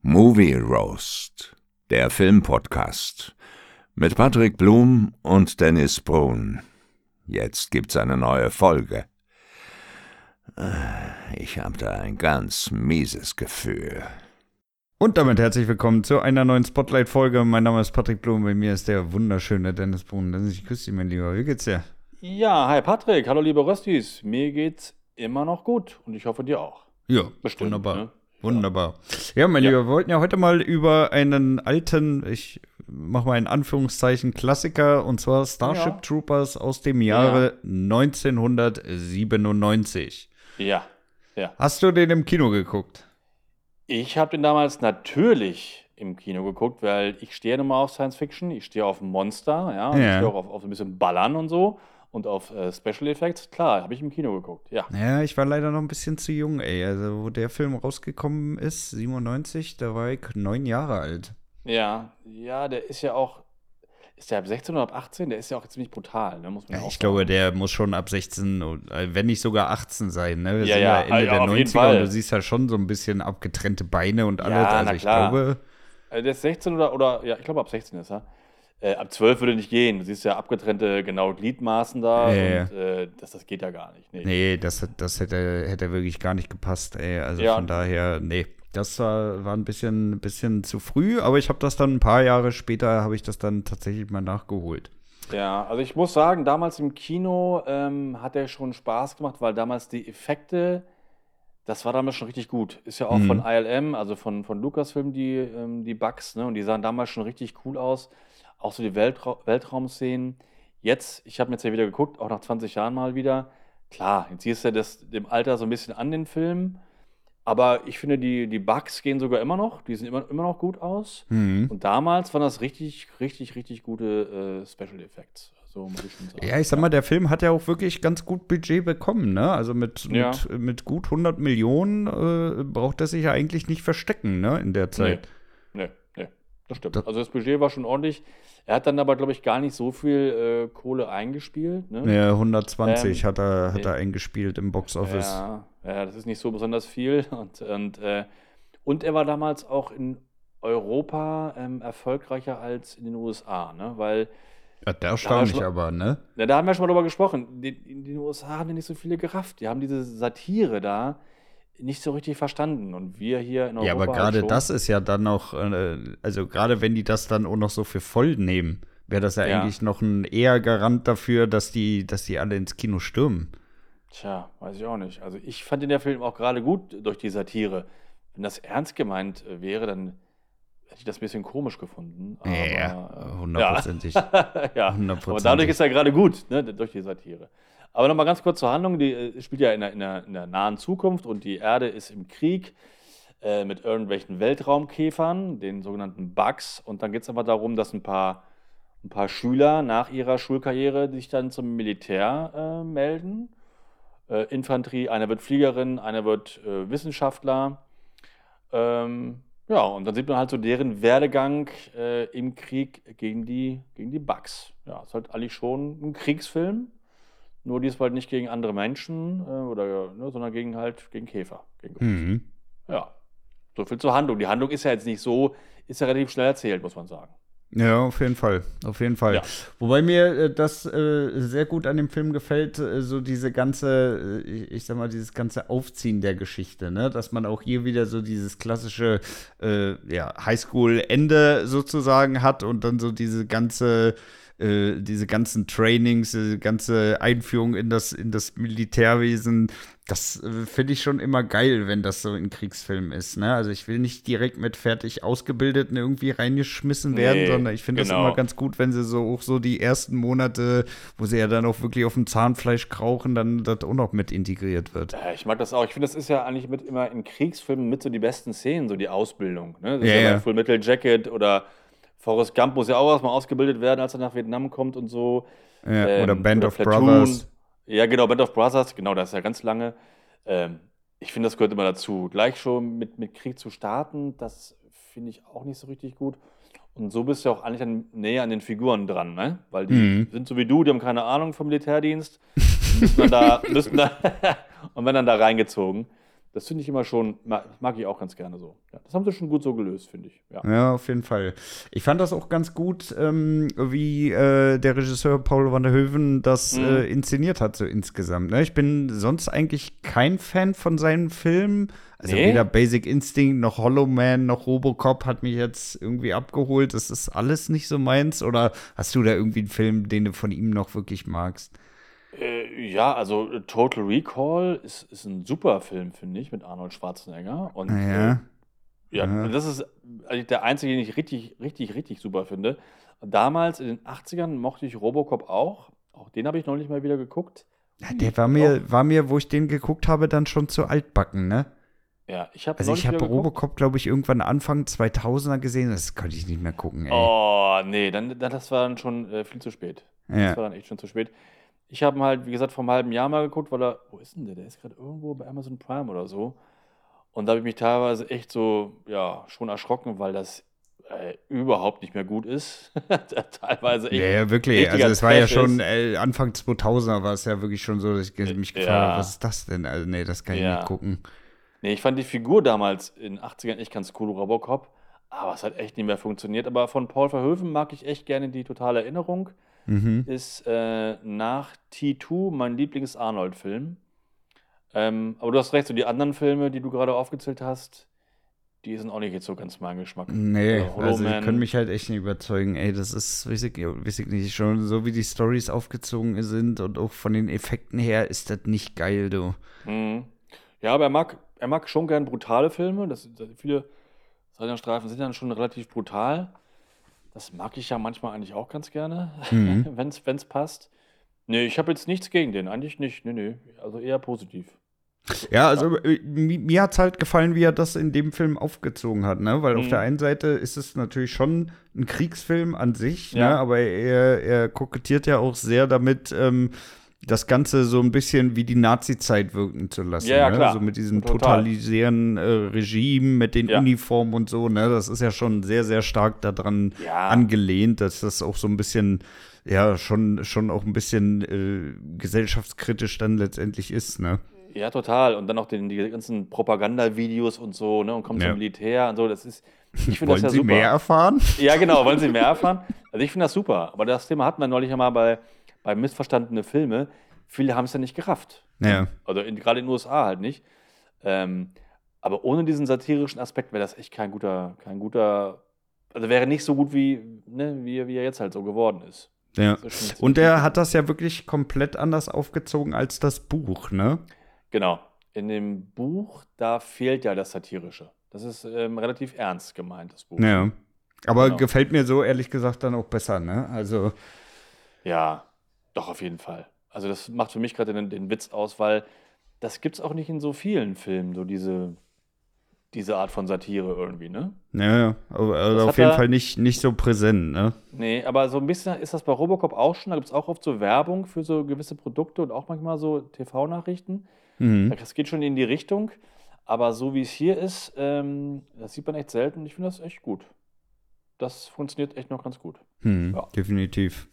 Movie Roast, der Filmpodcast mit Patrick Blum und Dennis Brun. Jetzt gibt's eine neue Folge. Ich habe da ein ganz mieses Gefühl. Und damit herzlich willkommen zu einer neuen Spotlight-Folge. Mein Name ist Patrick Blum, bei mir ist der wunderschöne Dennis Brun. Dennis, ich grüße dich, mein Lieber. Wie geht's dir? Ja, hi Patrick, hallo liebe Röstis. Mir geht's immer noch gut und ich hoffe dir auch. Ja, bestimmt, wunderbar. Ne? Wunderbar. Ja, mein Lieber, wir wollten ja heute mal über einen alten, ich mache mal in Anführungszeichen, Klassiker, und zwar Starship Troopers aus dem Jahre 1997. Ja. Hast du den im Kino geguckt? Ich habe den damals natürlich im Kino geguckt, weil ich stehe nun mal auf Science Fiction, ich stehe auf Monster, und ich stehe auch auf so ein bisschen Ballern und so und auf Special Effects. Klar, habe ich im Kino geguckt, ja. Ja, ich war leider noch ein bisschen zu jung, ey. Also, wo der Film rausgekommen ist, 97, da war ich 9 Jahre alt. Ja, der ist ja auch, ist der ab 16 oder ab 18? Der ist ja auch ziemlich brutal, ne? Muss man Ja, auch ich sagen. glaube, der muss schon ab 16, wenn nicht sogar 18 sein, ne? Wir Ja, sind ja, Ende der auf jeden 90er Fall. und du siehst ja schon so ein bisschen abgetrennte Beine und alles. Ja, Also na ich klar. glaube, Der ist 16 oder ja, ich glaube ab 16 ist er. Ab 12 würde nicht gehen. Du siehst ja abgetrennte, genau, Gliedmaßen da Ja. und das geht ja gar nicht. nee, das hätte wirklich gar nicht gepasst, ey. Also Ja. von daher, nee. Das war ein bisschen zu früh, aber ich habe das dann ein paar Jahre später, habe ich das dann tatsächlich mal nachgeholt. Ja, also ich muss sagen, damals im Kino hat er schon Spaß gemacht, weil damals die Effekte, das war damals schon richtig gut. Ist ja auch von ILM, also von Lucasfilm, die Bugs, ne? Und die sahen damals schon richtig cool aus. Auch so die Weltraumszenen. Jetzt, ich habe mir jetzt ja wieder geguckt, auch nach 20 Jahren mal wieder. Klar, jetzt siehst du das dem Alter so ein bisschen an den Film. Aber ich finde, die Bugs gehen sogar immer noch. Die sehen immer noch gut aus. Und damals waren das richtig, richtig, richtig gute Special Effects. So muss ich schon sagen. Ja, ich sag mal, der Film hat ja auch wirklich ganz gut Budget bekommen, ne? Also mit gut 100 Millionen braucht er sich ja eigentlich nicht verstecken, ne? In der Zeit. Nee, das stimmt. Also das Budget war schon ordentlich. Er hat dann aber, glaube ich, gar nicht so viel Kohle eingespielt. Ne? Ja, 120 hat er eingespielt im Boxoffice. Ja, das ist nicht so besonders viel. Und er war damals auch in Europa erfolgreicher als in den USA, ne? Weil Ja, der erstaunlich aber, ne? ja, da haben wir schon mal drüber gesprochen. In den USA haben die nicht so viele gerafft. Die haben diese Satire da nicht so richtig verstanden. Und wir hier in Europa Ja, aber halt gerade schon. das ist ja dann noch, also gerade wenn die das dann auch noch so für voll nehmen, wäre das ja eigentlich noch ein eher Garant dafür, dass die alle ins Kino stürmen. Tja, weiß ich auch nicht. Also ich fand den Film auch gerade gut durch die Satire. Wenn das ernst gemeint wäre, dann hätte ich das ein bisschen komisch gefunden. Aber, Ja, hundertprozentig. Ja, aber Hundertprozentig. dadurch ist er gerade gut, ne, durch die Satire. Aber nochmal ganz kurz zur Handlung. Die spielt ja in der nahen Zukunft und die Erde ist im Krieg mit irgendwelchen Weltraumkäfern, den sogenannten Bugs. Und dann geht es aber darum, dass ein paar Schüler nach ihrer Schulkarriere sich dann zum Militär melden. Infanterie, einer wird Fliegerin, einer wird Wissenschaftler. Und dann sieht man halt so deren Werdegang im Krieg gegen die Bugs. Ja, ist halt eigentlich schon ein Kriegsfilm, nur diesmal nicht gegen andere Menschen sondern gegen Käfer. Ja, so viel zur Handlung. Die Handlung ist ja jetzt nicht so, ist ja relativ schnell erzählt, muss man sagen. Ja, auf jeden Fall. Ja. Wobei mir das sehr gut an dem Film gefällt, so diese ganze, ich sag mal, dieses ganze Aufziehen der Geschichte, ne? Dass man auch hier wieder so dieses klassische Highschool-Ende sozusagen hat und dann so diese ganzen Trainings, diese ganze Einführung in das Militärwesen. Das finde ich schon immer geil, wenn das so in Kriegsfilmen ist, ne? Also ich will nicht direkt mit fertig Ausgebildeten irgendwie reingeschmissen werden, sondern ich finde das immer ganz gut, wenn sie auch so die ersten Monate, wo sie ja dann auch wirklich auf dem Zahnfleisch krauchen, dann das auch noch mit integriert wird. Ja, ich mag das auch. Ich finde, das ist ja eigentlich immer in Kriegsfilmen mit so die besten Szenen, so die Ausbildung. Ne? Das ist ja bei Full Metal Jacket oder Forrest Gump muss ja auch erstmal ausgebildet werden, als er nach Vietnam kommt und so. Ja, oder Band of Platoon. Brothers. Ja, genau, Band of Brothers, genau, das ist ja ganz lange. Ich finde, das gehört immer dazu. Gleich schon mit Krieg zu starten, das finde ich auch nicht so richtig gut. Und so bist du auch eigentlich dann näher an den Figuren dran, ne? Weil die sind so wie du, die haben keine Ahnung vom Militärdienst, müssen dann da und werden dann da reingezogen. Das finde ich immer schon, mag ich auch ganz gerne so. Ja, das haben sie schon gut so gelöst, finde ich. Ja. Ja, auf jeden Fall. Ich fand das auch ganz gut, wie der Regisseur Paul van der Hoeven das inszeniert hat, so insgesamt. Ne? Ich bin sonst eigentlich kein Fan von seinen Filmen. Also weder Basic Instinct noch Hollow Man noch Robocop hat mich jetzt irgendwie abgeholt. Das ist alles nicht so meins. Oder hast du da irgendwie einen Film, den du von ihm noch wirklich magst? Ja, also Total Recall ist ein super Film, finde ich, mit Arnold Schwarzenegger. Und das ist eigentlich der einzige, den ich richtig super finde. Damals in den 80ern mochte ich Robocop auch. Auch den habe ich neulich mal wieder geguckt. Ja, der war mir, wo ich den geguckt habe, dann schon zu altbacken, ne? Ja, ich habe Robocop, glaube ich, irgendwann Anfang 2000er gesehen. Das konnte ich nicht mehr gucken, ey. Oh, nee, das war dann schon viel zu spät. Ja. Das war dann echt schon zu spät. Ich habe ihn halt, wie gesagt, vor einem halben Jahr mal geguckt, weil wo ist denn der? Der ist gerade irgendwo bei Amazon Prime oder so. Und da habe ich mich teilweise echt so, ja, schon erschrocken, weil das überhaupt nicht mehr gut ist. Teilweise echt. Ja, wirklich. Also es war ja schon Anfang 2000er war es ja wirklich schon so, dass ich mich gefragt habe, was ist das denn? Also nee, das kann ich nicht gucken. Nee, ich fand die Figur damals in den 80ern echt ganz cool, Robocop. Aber es hat echt nicht mehr funktioniert. Aber von Paul Verhoeven mag ich echt gerne die Totale Erinnerung. Ist nach T2 mein Lieblings-Arnold-Film. Aber du hast recht, so die anderen Filme, die du gerade aufgezählt hast, die sind auch nicht jetzt so ganz mein Geschmack. Nee, also die können mich halt echt nicht überzeugen. Ey, das ist, weiß ich nicht, schon so wie die Storys aufgezogen sind und auch von den Effekten her ist das nicht geil, du. Ja, aber er mag schon gern brutale Filme. Viele seiner Streifen sind dann schon relativ brutal. Das mag ich ja manchmal eigentlich auch ganz gerne, wenn's passt. Nee, ich habe jetzt nichts gegen den, eigentlich nicht. Nee, also eher positiv. Ja, also mir hat es halt gefallen, wie er das in dem Film aufgezogen hat, ne? Weil auf der einen Seite ist es natürlich schon ein Kriegsfilm an sich, ne? Aber er kokettiert ja auch sehr damit, das Ganze so ein bisschen wie die Nazi-Zeit wirken zu lassen. Ja, ne? klar. So mit diesem totalitären Regime, mit den Uniformen und so, ne? Das ist ja schon sehr, sehr stark daran angelehnt, dass das auch so ein bisschen, ja, schon auch ein bisschen gesellschaftskritisch dann letztendlich ist, ne? Ja, total. Und dann auch die ganzen Propagandavideos und so, ne? Und kommt zum Militär und so. Ich finde das ja super. Wollen Sie mehr erfahren? Ja, genau, wollen Sie mehr erfahren? Also ich finde das super. Aber das Thema hatten wir neulich einmal bei missverstandene Filme. Viele haben es ja nicht gerafft. Ja. Also gerade in den USA halt nicht. Aber ohne diesen satirischen Aspekt wäre das echt kein guter, also wäre nicht so gut wie er jetzt halt so geworden ist. Ja. Und er hat das ja wirklich komplett anders aufgezogen als das Buch, ne? Genau. In dem Buch, da fehlt ja das Satirische. Das ist relativ ernst gemeint, das Buch. Ja. Aber gefällt mir so ehrlich gesagt dann auch besser, ne? Also. Ja, doch, auf jeden Fall. Also das macht für mich gerade den Witz aus, weil das gibt's auch nicht in so vielen Filmen, so diese Art von Satire irgendwie, ne? Ja, also auf jeden Fall nicht so präsent, ne? Nee, aber so ein bisschen ist das bei Robocop auch schon. Da gibt es auch oft so Werbung für so gewisse Produkte und auch manchmal so TV-Nachrichten. Das geht schon in die Richtung. Aber so wie es hier ist, das sieht man echt selten und ich finde das echt gut. Das funktioniert echt noch ganz gut. Ja. Definitiv.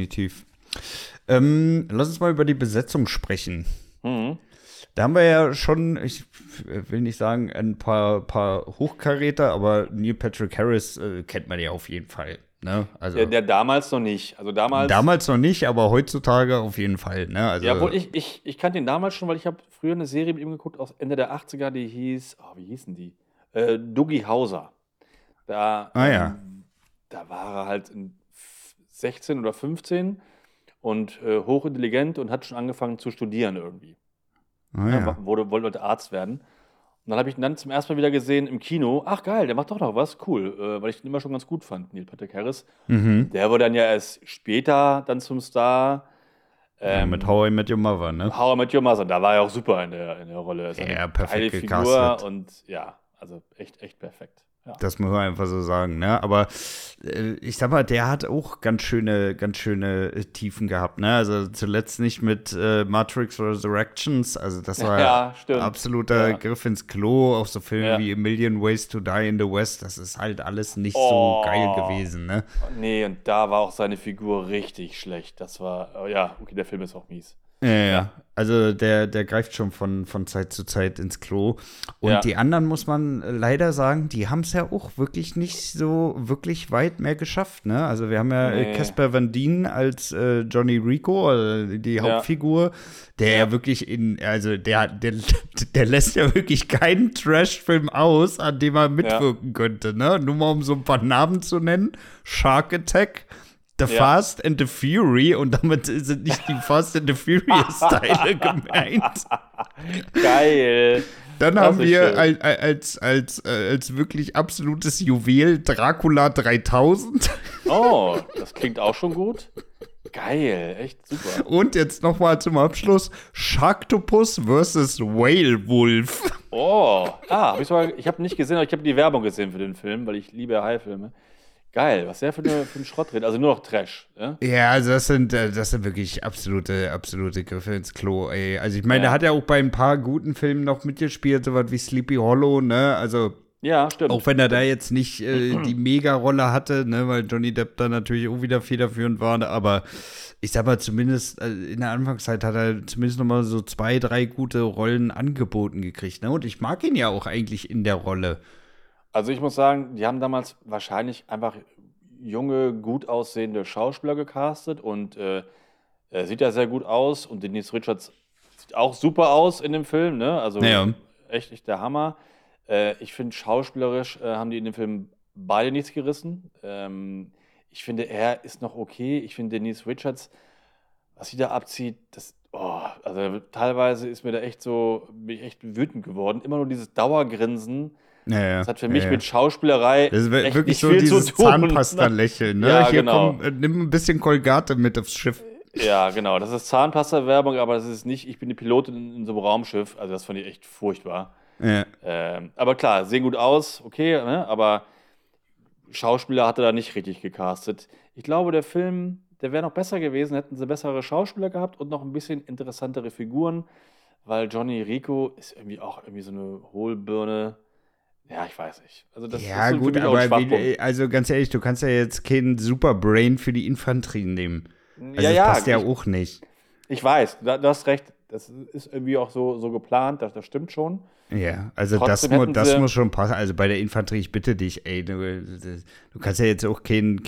Lass uns mal über die Besetzung sprechen. Da haben wir ja schon, ich will nicht sagen, ein paar Hochkaräter, aber Neil Patrick Harris kennt man ja auf jeden Fall. Ne? Also, der damals noch nicht. Also damals noch nicht, aber heutzutage auf jeden Fall. Ne? Also, ja, obwohl ich kannte ihn damals schon, weil ich habe früher eine Serie mit ihm geguckt aus Ende der 80er, die hieß, wie hießen die? Doogie Howser. Da war er halt 16 oder 15 und hochintelligent und hat schon angefangen zu studieren irgendwie. Wollte Arzt werden. Und dann habe ich ihn dann zum ersten Mal wieder gesehen im Kino. Ach geil, der macht doch noch was, cool. Weil ich ihn immer schon ganz gut fand, Neil Patrick Harris. Der wurde dann ja erst später dann zum Star. Mit How I Met Your Mother, ne? How I Met Your Mother, da war er auch super in der Rolle. Ja, perfekt Figur gecastet. und ja, also echt perfekt. Ja. Das muss man einfach so sagen, ne? Aber ich sag mal, der hat auch ganz schöne Tiefen gehabt, ne? Also zuletzt nicht mit Matrix Resurrections, also das war absoluter Griff ins Klo, auch so Filme wie A Million Ways to Die in the West, das ist halt alles nicht so geil gewesen, ne? Nee, und da war auch seine Figur richtig schlecht. Das war, okay, der Film ist auch mies. Ja. Also der greift schon von Zeit zu Zeit ins Klo. Und die anderen, muss man leider sagen, die haben es ja auch wirklich nicht so wirklich weit mehr geschafft, ne? Also wir haben ja Casper Van Dien als Johnny Rico, die Hauptfigur, der ja wirklich der lässt ja wirklich keinen Trash-Film aus, an dem er mitwirken könnte, ne? Nur mal um so ein paar Namen zu nennen. Shark Attack, The Fast and the Fury, und damit sind nicht die Fast and the Furious-Teile gemeint. Geil. Dann haben wir als wirklich absolutes Juwel Dracula 3000. Oh, das klingt auch schon gut. Geil, echt super. Und jetzt noch mal zum Abschluss Sharktopus vs. Whale Wolf. Oh, ich habe nicht gesehen, aber ich habe die Werbung gesehen für den Film, weil ich liebe Haifilme. Geil, was der für ein Schrott redet. Also nur noch Trash. Ja, also das sind wirklich absolute Griffe ins Klo, ey. Also ich meine, der hat ja auch bei ein paar guten Filmen noch mitgespielt, sowas wie Sleepy Hollow, ne? Also ja, stimmt. Auch wenn er da jetzt nicht die Mega-Rolle hatte, ne, weil Johnny Depp da natürlich auch wieder federführend war, aber ich sag mal, zumindest in der Anfangszeit hat er zumindest noch mal so 2, 3 gute Rollen angeboten gekriegt, ne? Und ich mag ihn ja auch eigentlich in der Rolle. Also ich muss sagen, die haben damals wahrscheinlich einfach junge, gut aussehende Schauspieler gecastet und er sieht ja sehr gut aus und Denise Richards sieht auch super aus in dem Film, ne? Also echt der Hammer. Ich finde, schauspielerisch haben die in dem Film beide nichts gerissen. Ich finde, er ist noch okay. Ich finde, Denise Richards, was sie da abzieht, also teilweise ist mir da bin ich echt wütend geworden. Immer nur dieses Dauergrinsen. Das hat für mich mit Schauspielerei das ist echt wirklich nicht so viel dieses zu tun. Zahnpasta-Lächeln, ne? Ja, Hier, genau. komm, nimm ein bisschen Colgate mit aufs Schiff. Ja, genau. Das ist Zahnpasta-Werbung, aber das ist nicht, ich bin die Pilotin in so einem Raumschiff. Also das fand ich echt furchtbar. Ja. Aber klar, sehen gut aus, okay, ne? Aber Schauspieler hat er da nicht richtig gecastet. Ich glaube, der Film, der wäre noch besser gewesen, hätten sie bessere Schauspieler gehabt und noch ein bisschen interessantere Figuren, weil Johnny Rico ist irgendwie auch so eine Hohlbirne. Ja, ich weiß nicht. Also das Ja, ist für gut, mich auch ein aber Schwachpunkt. also ganz ehrlich, du kannst ja jetzt keinen Superbrain für die Infanterie nehmen. Also Ja, das ja, passt ja auch nicht. Ich weiß, du hast recht. Das ist irgendwie auch so geplant, das stimmt schon. Ja, also Trotzdem das hätten muss schon passen. Also bei der Infanterie, ich bitte dich, ey, du kannst ja jetzt auch keinen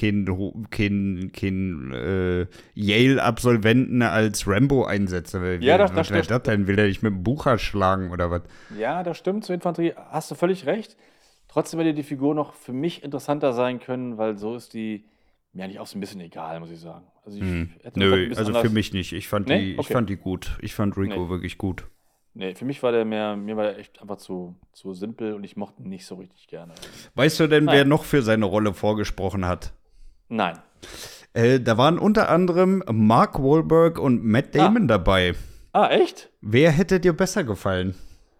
Yale-Absolventen als Rambo einsetzen. Ja, was wäre das denn? Will er dich mit dem Buch erschlagen oder was? Ja, das stimmt, zur Infanterie hast du völlig recht. Trotzdem hätte die Figur noch für mich interessanter sein können, weil so ist die mir eigentlich auch so ein bisschen egal, muss ich sagen. Also ich hätte noch ein Nö, bisschen also anders. für mich nicht. Ich fand Nee? Okay. die gut. Ich fand Rico wirklich gut. Nee, für mich war mir war der echt einfach zu simpel und ich mochte ihn nicht so richtig gerne. Weißt du denn, Nein. wer noch für seine Rolle vorgesprochen hat? Nein. Da waren unter anderem Mark Wahlberg und Matt Damon dabei. Ah, echt? Wer hätte dir besser gefallen?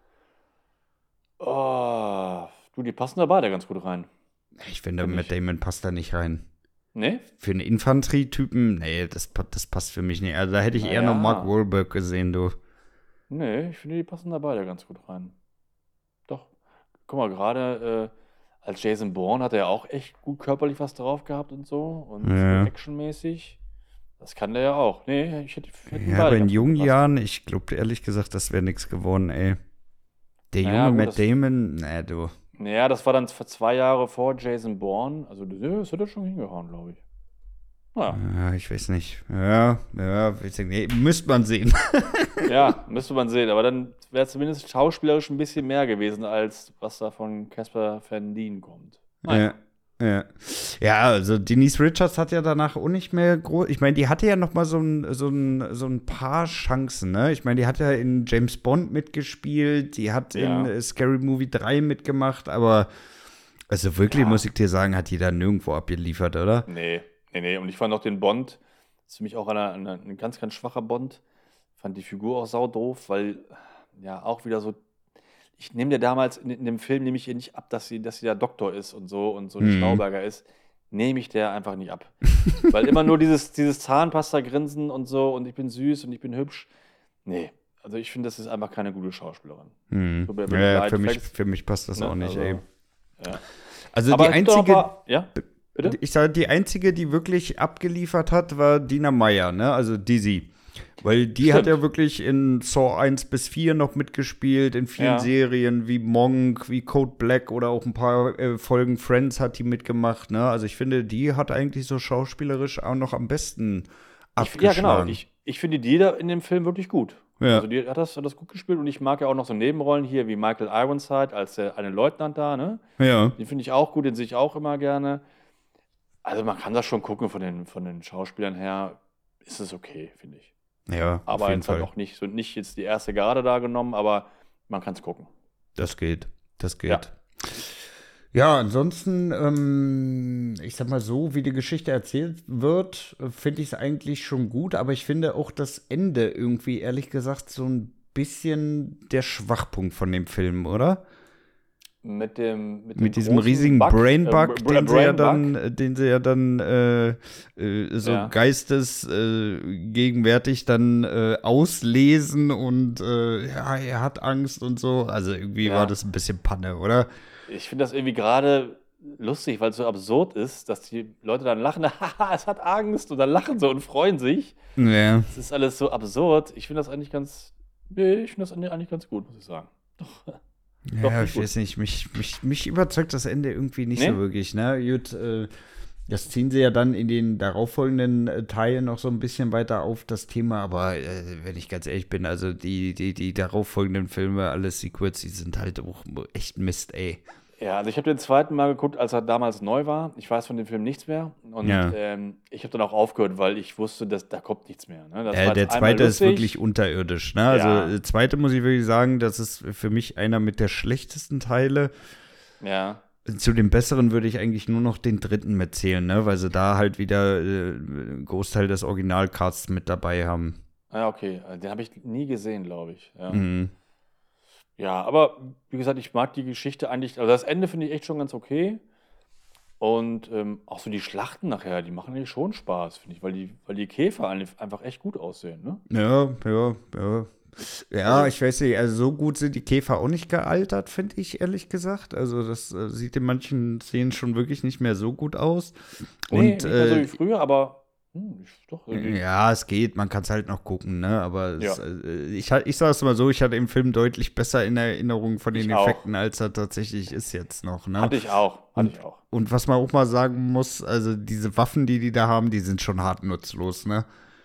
Oh, du, die passen da beide ganz gut rein. Ich finde, Find Matt ich. Damon passt da nicht rein. Nee? Für einen Infanterietypen, nee, das passt für mich nicht. Also da hätte ich eher Naja. noch Mark Wahlberg gesehen, du. Nee, ich finde, die passen da beide ganz gut rein. Doch. Guck mal, gerade als Jason Bourne hat er ja auch echt gut körperlich was drauf gehabt und so. Und Ja. actionmäßig. Das kann der ja auch. Nee, ich hätte die Ja, beide aber in ganz gut jungen gepasst. Jahren, ich glaube ehrlich gesagt, das wäre nichts geworden, ey. Der Naja, junge gut, Matt Damon, nee, du. Naja, das war dann 2 Jahre vor Jason Bourne. Also, das hat er schon hingehauen, glaube ich. Naja, Ja, ich weiß nicht. Ja, weiß ich nicht. Müsste man sehen. ja, müsste man sehen. Aber dann wäre zumindest schauspielerisch ein bisschen mehr gewesen, als was da von Casper Van Dien kommt. Naja. Ja, also Denise Richards hat ja danach auch nicht mehr groß. Ich meine, die hatte ja noch mal so ein paar Chancen, ne? Ich meine, die hat ja in James Bond mitgespielt, die hat Ja. in Scary Movie 3 mitgemacht, aber also wirklich, Ja. muss ich dir sagen, hat die da nirgendwo abgeliefert, oder? Nee. Und ich fand auch den Bond, das ist für mich auch ein ganz, ganz schwacher Bond. Fand die Figur auch saudoof, weil, ja, auch wieder so, ich nehme dir damals in dem Film, nehme ich ihr nicht ab, dass sie der Doktor ist und so ein Schlauberger ist. Nehme ich der einfach nicht ab. Weil immer nur dieses Zahnpasta-Grinsen und so und ich bin süß und ich bin hübsch. Nee, also ich finde, das ist einfach keine gute Schauspielerin. Tut mir wirklich Ja, leid, für vielleicht- mich passt das ne, auch nicht, also, ey. Ja. Also Aber die es gibt doch noch ein einzige, paar- ja, bitte? ich sage, die einzige, die wirklich abgeliefert hat, war Dina Meyer, ne? Also Dizzy. Weil die Stimmt. hat ja wirklich in Saw 1 bis 4 noch mitgespielt, in vielen Ja. Serien wie Monk, wie Code Black oder auch ein paar Folgen Friends hat die mitgemacht. Ne? Also ich finde, die hat eigentlich so schauspielerisch auch noch am besten Ja, genau. abgeschlagen. Ich finde die da in dem Film wirklich gut. Ja. Also die hat das gut gespielt und ich mag ja auch noch so Nebenrollen hier wie Michael Ironside als der eine Leutnant da, ne? Ja, Den finde ich auch gut, den sehe ich auch immer gerne. Also man kann das schon gucken von den Schauspielern her, ist es okay, finde ich. ja, auf Aber jeden jetzt halt Fall. auch nicht jetzt die erste Garde da genommen, aber man kann es gucken. Das geht. Das Ja. geht. Ja, ansonsten, ich sag mal so, wie die Geschichte erzählt wird, finde ich es eigentlich schon gut, aber ich finde auch das Ende irgendwie, ehrlich gesagt, so ein bisschen der Schwachpunkt von dem Film, oder? Mit dem Mit diesem großen riesigen Bug, Brainbug, den sie ja Brainbug. dann so Ja. geistesgegenwärtig dann auslesen und ja, er hat Angst und so. Also irgendwie Ja. war das ein bisschen Panne, oder? Ich finde das irgendwie gerade lustig, weil es so absurd ist, dass die Leute dann lachen, haha, es hat Angst und dann lachen sie und freuen sich. Ja. Es ist alles so absurd. Ich finde das eigentlich ganz gut, muss ich sagen. Doch, Ja, finde ich ich gut. weiß nicht, mich überzeugt das Ende irgendwie nicht Nee? so wirklich, ne? Gut, das ziehen sie ja dann in den darauffolgenden Teilen noch so ein bisschen weiter auf, das Thema, aber wenn ich ganz ehrlich bin, also die darauffolgenden Filme, alle Sequels, die sind halt auch echt Mist, ey. Ja, also ich habe den zweiten Mal geguckt, als er damals neu war. Ich weiß von dem Film nichts mehr. Und Ja. ich habe dann auch aufgehört, weil ich wusste, dass da kommt nichts mehr. Ne? Das war Der jetzt einmal zweite ist lustig. wirklich unterirdisch, ne? Also, Ja. der zweite muss ich wirklich sagen, das ist für mich einer mit der schlechtesten Teile. Ja. Zu den besseren würde ich eigentlich nur noch den dritten mitzählen, ne? Weil sie da halt wieder einen Großteil des Originalcasts mit dabei haben. Ja, okay. Den habe ich nie gesehen, glaube ich. Ja. Mhm. Ja, aber wie gesagt, ich mag die Geschichte eigentlich. Also das Ende finde ich echt schon ganz okay. Und auch so die Schlachten nachher, die machen eigentlich schon Spaß, finde ich, weil die Käfer einfach echt gut aussehen. Ne? Ja. Ja, Also- ich weiß nicht, also so gut sind die Käfer auch nicht gealtert, finde ich, ehrlich gesagt. Also das sieht in manchen Szenen schon wirklich nicht mehr so gut aus. Nee, Und nicht mehr so wie früher, aber doch. ja, es geht, man kann es halt noch gucken, ne? Aber Ja. ich sage es mal so, ich hatte den Film deutlich besser in Erinnerung von den Ich auch. Effekten, als er tatsächlich ist jetzt noch, ne? Hatte ich auch. Und was man auch mal sagen muss, also diese Waffen, die da haben, die sind schon hart nutzlos, ne?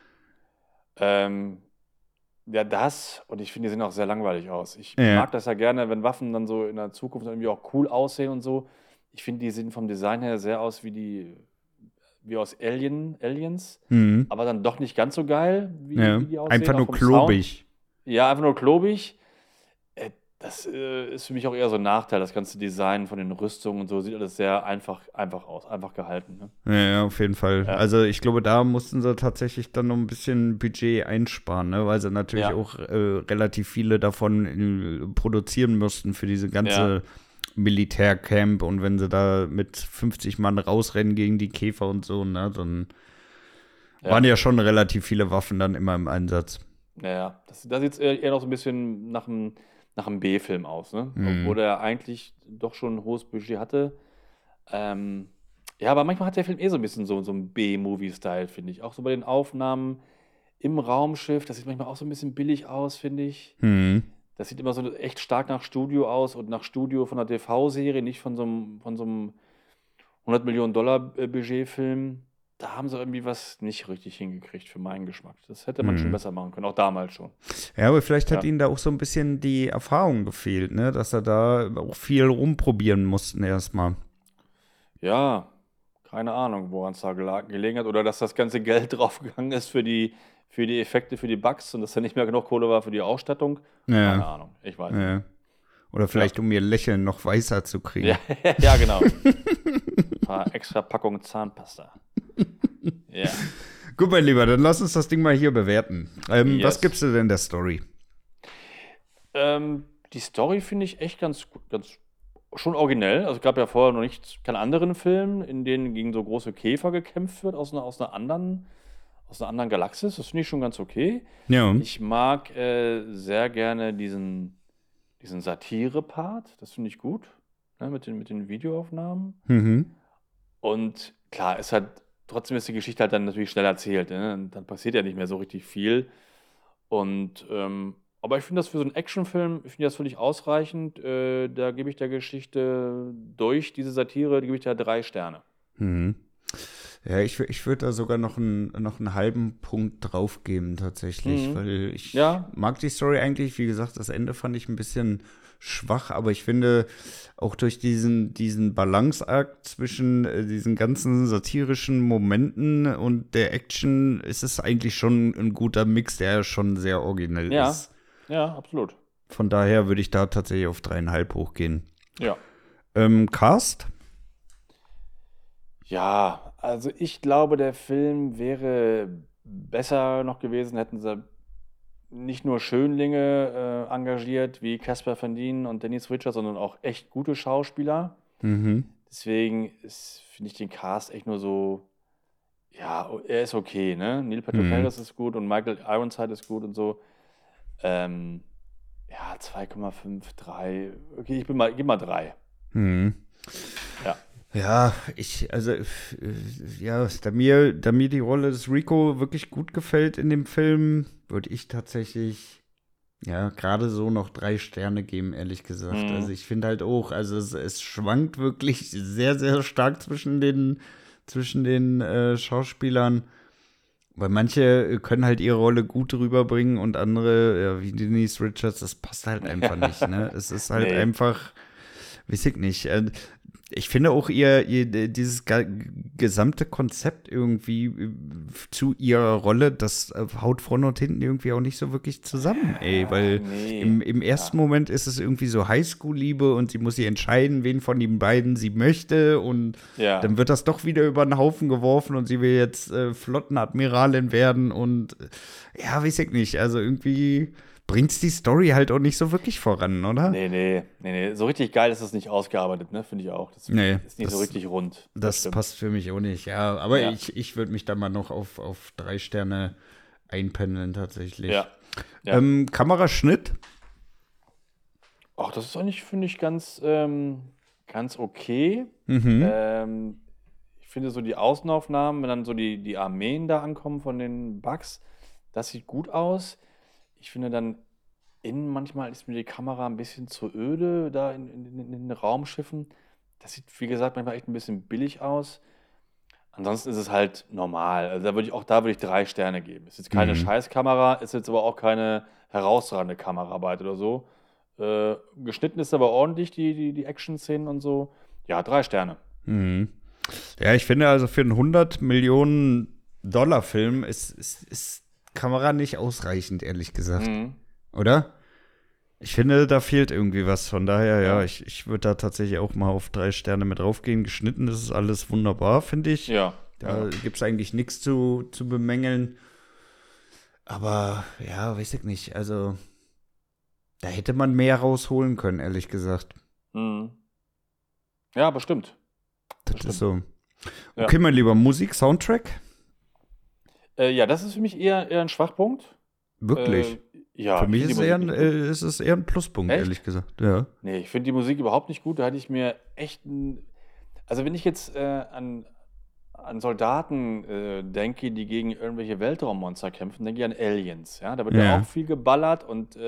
Ja, das, und ich finde, die sehen auch sehr langweilig aus. Ich Ja. mag das ja gerne, wenn Waffen dann so in der Zukunft irgendwie auch cool aussehen und so. Ich finde, die sehen vom Design her sehr aus wie aus Aliens, Mhm. aber dann doch nicht ganz so geil, Ja. wie die aussehen. Einfach auch nur vom klobig. Sound. Ja, einfach nur klobig. Das ist für mich auch eher so ein Nachteil. Das ganze Design von den Rüstungen und so sieht alles sehr einfach aus, einfach gehalten. Ne? Ja, auf jeden Fall. Ja. Also ich glaube, da mussten sie tatsächlich dann noch ein bisschen Budget einsparen, ne? Weil sie natürlich Ja. auch relativ viele davon produzieren mussten für diese ganze Militärcamp. Und wenn sie da mit 50 Mann rausrennen gegen die Käfer und so, ne, dann Ja. waren ja schon relativ viele Waffen dann immer im Einsatz. Ja, da sieht es eher noch so ein bisschen nach einem B-Film aus, ne? Obwohl er eigentlich doch schon ein hohes Budget hatte. Ja, aber manchmal hat der Film so ein bisschen so einen B-Movie-Style, finde ich. Auch so bei den Aufnahmen im Raumschiff, das sieht manchmal auch so ein bisschen billig aus, finde ich. Mhm. Das sieht immer so echt stark nach Studio aus und nach Studio von einer TV-Serie, nicht von so einem $100 Millionen Budgetfilm. Da haben sie irgendwie was nicht richtig hingekriegt für meinen Geschmack. Das hätte man schon besser machen können, auch damals schon. Ja, aber vielleicht hat Ja. ihnen da auch so ein bisschen die Erfahrung gefehlt, ne? Dass er da auch viel rumprobieren mussten erstmal. Ja, keine Ahnung, woran es da gelegen hat. Oder dass das ganze Geld draufgegangen ist für die Effekte, für die Bugs und dass da nicht mehr genug Kohle war für die Ausstattung. Ja. Keine Ahnung, ich weiß nicht. Ja. Oder vielleicht, um ihr Lächeln noch weißer zu kriegen. Ja, ja, genau. Ein paar extra Packungen Zahnpasta. Ja. Gut, mein Lieber, dann lass uns das Ding mal hier bewerten. Yes. Was gibst du denn der Story? Die Story finde ich echt ganz schon originell. Also es gab ja vorher noch keinen anderen Film, in denen gegen so große Käfer gekämpft wird aus einer anderen Galaxis. Das finde ich schon ganz okay. Ja. Ich mag sehr gerne diesen Satire-Part. Das finde ich gut. Ne, mit den Videoaufnahmen. Mhm. Und klar, ist halt trotzdem ist die Geschichte halt dann natürlich schnell erzählt. Ne? Und dann passiert ja nicht mehr so richtig viel. Und aber ich finde das für so einen Actionfilm, ich finde das völlig ausreichend. Da gebe ich der Geschichte durch diese Satire, die gebe ich da 3 Sterne. Mhm. Ja, ich würde da sogar noch einen halben Punkt draufgeben, tatsächlich, weil ich Ja. mag die Story eigentlich. Wie gesagt, das Ende fand ich ein bisschen schwach, aber ich finde auch durch diesen Balanceakt zwischen diesen ganzen satirischen Momenten und der Action ist es eigentlich schon ein guter Mix, der schon sehr originell Ja. ist. Ja, absolut. Von daher würde ich da tatsächlich auf 3,5 hochgehen. Ja. Cast? Ja, also ich glaube, der Film wäre besser noch gewesen, hätten sie nicht nur Schönlinge engagiert wie Casper Van Dien und Dennis Richards, sondern auch echt gute Schauspieler. Mhm. Deswegen finde ich den Cast echt nur so, ja, er ist okay, ne? Neil Patrick Harris ist gut und Michael Ironside ist gut und so. Ja, 2,5, 3. Okay, gib mal 3. Mhm. Ja. Ja, da mir die Rolle des Rico wirklich gut gefällt in dem Film, würde ich tatsächlich, ja, gerade so noch 3 Sterne geben, ehrlich gesagt. Mhm. Also ich finde halt auch, also es schwankt wirklich sehr, sehr stark zwischen den Schauspielern. Weil manche können halt ihre Rolle gut rüberbringen und andere, ja, wie Denise Richards, das passt halt einfach nicht, ne? Es ist halt Nee. einfach, weiß ich nicht. Ich finde auch dieses gesamte Konzept irgendwie zu ihrer Rolle, das haut vorne und hinten irgendwie auch nicht so wirklich zusammen, ey. Weil Nee. im ersten Moment ist es irgendwie so Highschool-Liebe und sie muss sich entscheiden, wen von den beiden sie möchte und Ja. dann wird das doch wieder über den Haufen geworfen und sie will jetzt Flottenadmiralin werden und ja, weiß ich nicht. Also irgendwie bringt's die Story halt auch nicht so wirklich voran, oder? Nee. So richtig geil ist das nicht ausgearbeitet, ne? Finde ich auch. Das Nee, ist nicht so richtig rund. Das stimmt. passt für mich auch nicht, ja. Aber Ja. ich würde mich da mal noch auf 3 Sterne einpendeln, tatsächlich. Ja. Ja. Kameraschnitt? Ach, das ist eigentlich, finde ich, ganz okay. Mhm. Ich finde so die Außenaufnahmen, wenn dann so die Armeen da ankommen von den Bugs, das sieht gut aus. Ich finde dann innen manchmal ist mir die Kamera ein bisschen zu öde, da in den Raumschiffen. Das sieht, wie gesagt, manchmal echt ein bisschen billig aus. Ansonsten ist es halt normal. Also da würde ich 3 Sterne geben. Ist jetzt keine Scheißkamera, ist jetzt aber auch keine herausragende Kameraarbeit oder so. Geschnitten ist aber ordentlich, die Action-Szenen und so. Ja, 3 Sterne. Mhm. Ja, ich finde also für einen 100 Millionen Dollar Film ist Kamera nicht ausreichend, ehrlich gesagt. Mhm. Oder? Ich finde, da fehlt irgendwie was. Von daher, ja, Ja. ich würde da tatsächlich auch mal auf 3 Sterne mit draufgehen. Geschnitten ist alles wunderbar, finde ich. Ja. Da gibt es eigentlich nichts zu bemängeln. Aber ja, weiß ich nicht. Also, da hätte man mehr rausholen können, ehrlich gesagt. Mhm. Ja, bestimmt. Das ist so. Ja. Okay, mein Lieber, Musik, Soundtrack? Ja, das ist für mich eher ein Schwachpunkt. Wirklich. Ja, Für mich ich ist, find die Musik nicht gut. ist es eher ein Pluspunkt, Echt? ehrlich gesagt. Ja. Nee, ich finde die Musik überhaupt nicht gut. Da hatte ich mir echt also wenn ich jetzt an Soldaten denke, die gegen irgendwelche Weltraummonster kämpfen, denke ich an Aliens. Ja, da wird ja Ja. auch viel geballert und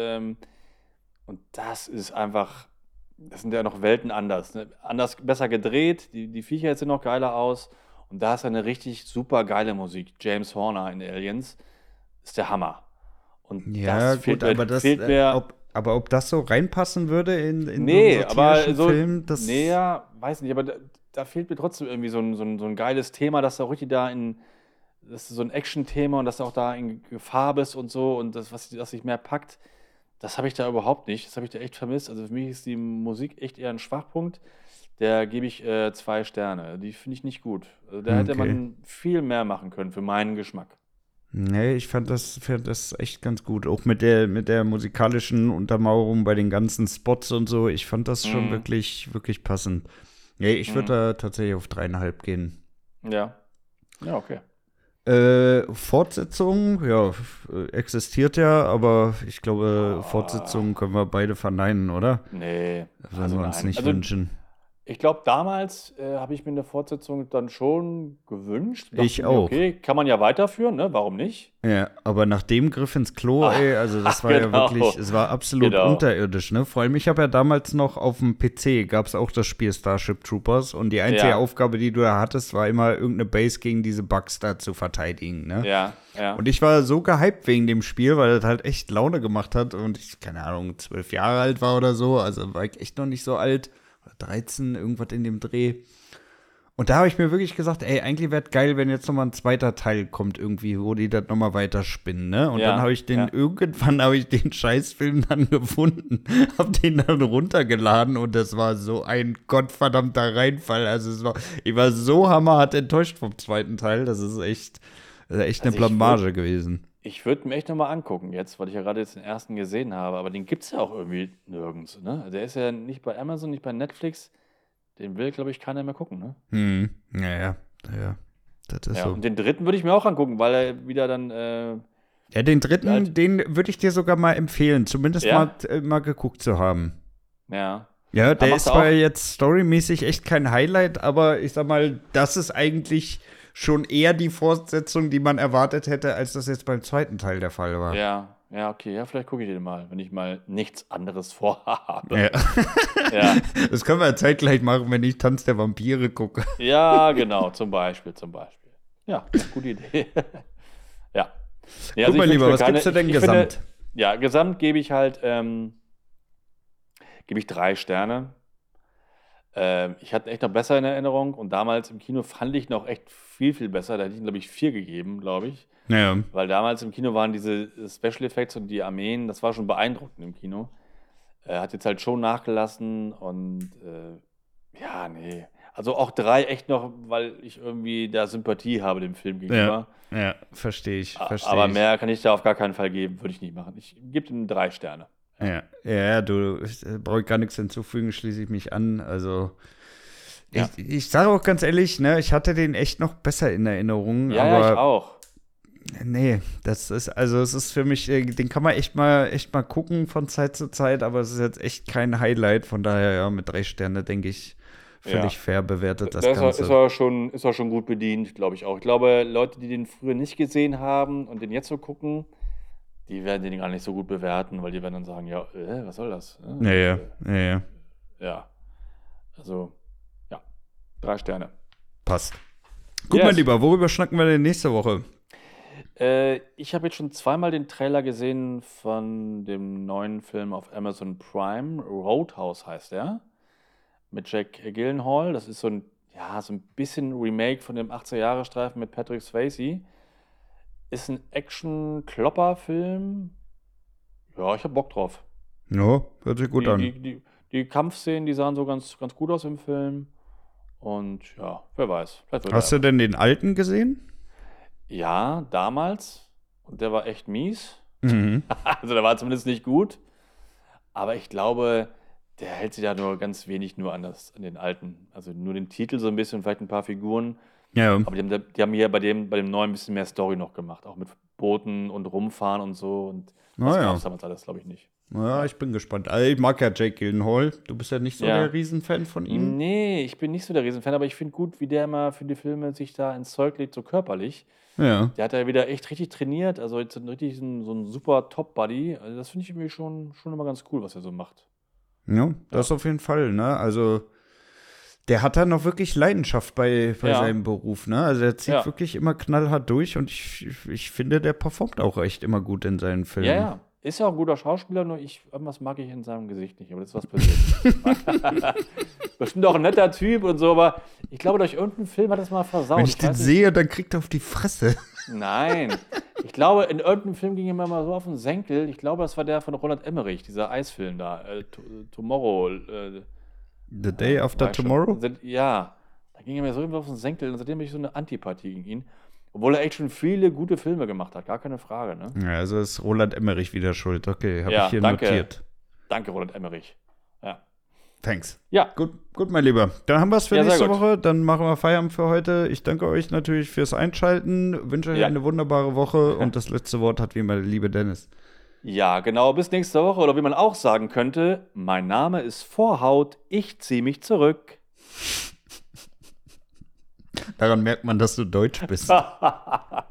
das ist einfach, das sind ja noch Welten anders. Ne? Anders, besser gedreht, die Viecher jetzt sehen noch geiler aus und da ist eine richtig super geile Musik. James Horner in Aliens ist der Hammer. Und Ja, das fehlt gut, aber fehlt mir. ob das so reinpassen würde in Nee, so einen aber satirischen so, Film, das nee, ja, weiß nicht, aber da fehlt mir trotzdem irgendwie so ein geiles Thema, dass du auch richtig das ist so ein Action-Thema und dass du auch da in Gefahr bist und so und das, was dich mehr packt, das habe ich da überhaupt nicht. Das habe ich da echt vermisst. Also für mich ist die Musik echt eher ein Schwachpunkt. Der gebe ich 2 Sterne. Die finde ich nicht gut. Also da hätte Okay. man viel mehr machen können für meinen Geschmack. Nee, ich fand das echt ganz gut. Auch mit der musikalischen Untermauerung bei den ganzen Spots und so. Ich fand das schon wirklich, wirklich passend. Nee, ich würde da tatsächlich auf 3,5 gehen. Ja. Ja, okay. Fortsetzung, ja, existiert ja, aber ich glaube, Fortsetzungen können wir beide verneinen, oder? Nee. Würden wir uns nein. nicht Also, wünschen. Ich glaube, damals habe ich mir eine Fortsetzung dann schon gewünscht. Ich Dachte mir, auch. okay, kann man ja weiterführen, ne? Warum nicht? Ja, aber nach dem Griff ins Klo, ey, also das war ja genau. wirklich, es war absolut Genau. unterirdisch, ne? Vor allem, ich habe ja damals noch auf dem PC, gab es auch das Spiel Starship Troopers und die einzige Ja. Aufgabe, die du da hattest, war immer irgendeine Base gegen diese Bugs da zu verteidigen, ne? Ja, ja. Und ich war so gehypt wegen dem Spiel, weil das halt echt Laune gemacht hat und ich, keine Ahnung, 12 Jahre alt war oder so, also war ich echt noch nicht so alt, oder 13, irgendwas in dem Dreh. Und da habe ich mir wirklich gesagt, ey, eigentlich wäre es geil, wenn jetzt nochmal ein zweiter Teil kommt irgendwie, wo die das nochmal weiterspinnen, ne? Und Ja, dann habe ich ja. irgendwann habe ich den Scheißfilm dann gefunden, habe den dann runtergeladen und das war so ein gottverdammter Reinfall. Also ich war so hammerhart enttäuscht vom zweiten Teil, das ist echt eine Also Blamage gewesen. Ich würde mir echt nochmal angucken jetzt, weil ich ja gerade jetzt den ersten gesehen habe, aber den gibt es ja auch irgendwie nirgends, ne? Also der ist ja nicht bei Amazon, nicht bei Netflix. Den will, glaube ich, keiner mehr gucken, ne? Ja. Das ist Ja, so. und den dritten würde ich mir auch angucken, weil er wieder dann, Ja, den dritten, Alt. den würde ich dir sogar mal empfehlen, zumindest Ja? mal geguckt zu haben. ja. Ja, der machst ist du auch- zwar jetzt storymäßig echt kein Highlight, aber ich sag mal, das ist eigentlich schon eher die Fortsetzung, die man erwartet hätte, als das jetzt beim zweiten Teil der Fall war. Ja, okay, ja, vielleicht gucke ich den mal, wenn ich mal nichts anderes vorhabe. Ja. Ja, Das können wir ja zeitgleich machen, wenn ich Tanz der Vampire gucke. ja, genau, zum Beispiel. Ja, gute Idee. Ja. Nee, Guck mal, ich wünsch lieber, mir was gibst du denn ich finde, gesamt? ja, gesamt gebe ich halt, gebe ich 3 Sterne. Ich hatte echt noch besser in Erinnerung und damals im Kino fand ich noch echt viel, viel besser. Da hätte ich, glaube ich, 4 gegeben, glaube ich. Ja. Weil damals im Kino waren diese Special Effects und die Armeen, das war schon beeindruckend im Kino. Hat jetzt halt schon nachgelassen und ja, nee. Also auch 3 echt noch, weil ich irgendwie da Sympathie habe dem Film gegenüber. Ja, verstehe ich. Aber mehr kann ich da auf gar keinen Fall geben, würde ich nicht machen. Ich gebe ihm 3 Sterne. Ja, brauche ich gar nichts hinzufügen, schließe ich mich an. Also, Ja. ich sage auch ganz ehrlich, ne, ich hatte den echt noch besser in Erinnerung. Ja, aber ja, ich auch. nee, es ist für mich, den kann man echt mal gucken von Zeit zu Zeit, aber es ist jetzt echt kein Highlight. Von daher, ja, mit 3 Sterne, denke ich, völlig Ja. fair bewertet das Da Ganze. ist er schon gut bedient, glaube ich auch. Ich glaube, Leute, die den früher nicht gesehen haben und den jetzt so gucken, die werden den gar nicht so gut bewerten, weil die werden dann sagen, ja, was soll das? Ja. Ja. Also, ja, 3 Sterne. Passt. Gut, Yes. mein Lieber, worüber schnacken wir denn nächste Woche? Ich habe jetzt schon zweimal den Trailer gesehen von dem neuen Film auf Amazon Prime. Roadhouse heißt der. Mit Jack Gyllenhaal. Das ist so ein bisschen Remake von dem 80er-Jahre-Streifen mit Patrick Swayze. Ist ein Action-Klopper-Film. Ja, ich habe Bock drauf. Ja, hört sich gut an. Die Kampfszenen, die sahen so ganz, ganz gut aus im Film. Und ja, wer weiß. Vielleicht wird Hast du denn den alten gesehen? Ja, damals. Und der war echt mies. Mhm. Also der war zumindest nicht gut. Aber ich glaube, der hält sich da nur ganz wenig nur an den alten. Also nur den Titel so ein bisschen, vielleicht ein paar Figuren. Ja. Aber die haben hier bei dem neuen ein bisschen mehr Story noch gemacht. Auch mit Booten und Rumfahren und so. Und das ja. gab es damals alles, glaube ich, nicht. Ja, ich bin gespannt. Also, ich mag ja Jake Gyllenhaal. Du bist ja nicht so Ja. der Riesenfan von ihm. Nee, ich bin nicht so der Riesenfan, aber ich finde gut, wie der immer für die Filme sich da ins Zeug legt, so körperlich. Ja. Der hat ja wieder echt richtig trainiert, also jetzt so ein super Top-Buddy. Also das finde ich irgendwie schon immer ganz cool, was er so macht. Ja, das auf jeden Fall, ne? Also, der hat da noch wirklich Leidenschaft bei Ja. seinem Beruf, ne? Also, er zieht Ja. wirklich immer knallhart durch und ich finde, der performt auch echt immer gut in seinen Filmen. Ja, ja. Ist ja auch ein guter Schauspieler, nur irgendwas mag ich in seinem Gesicht nicht, aber das ist was Persönliches. Bestimmt auch ein netter Typ und so, aber ich glaube, durch irgendeinen Film hat das mal versaut. Wenn ich den weiß nicht- sehe, dann kriegt er auf die Fresse. Nein. Ich glaube, in irgendeinem Film ging er mir mal so auf den Senkel. Ich glaube, das war der von Roland Emmerich, dieser Eisfilm da. Tomorrow. The Day After war ich schon- Tomorrow? Ja. Da ging er mir so irgendwie auf den Senkel und seitdem habe ich so eine Antipathie gegen ihn. Obwohl er echt schon viele gute Filme gemacht hat, gar keine Frage, ne? Ja, also ist Roland Emmerich wieder schuld. Okay, habe Ja, ich hier danke. notiert. Danke, Roland Emmerich. Ja. Thanks. Ja, Gut, mein Lieber. Dann haben wir es für Ja, sehr nächste gut. Woche. Dann machen wir Feierabend für heute. Ich danke euch natürlich fürs Einschalten. Wünsche euch Ja. eine wunderbare Woche. Und das letzte Wort hat wie immer der liebe Dennis. ja, genau. Bis nächste Woche. Oder wie man auch sagen könnte, mein Name ist Vorhaut, ich ziehe mich zurück. Daran merkt man, dass du deutsch bist.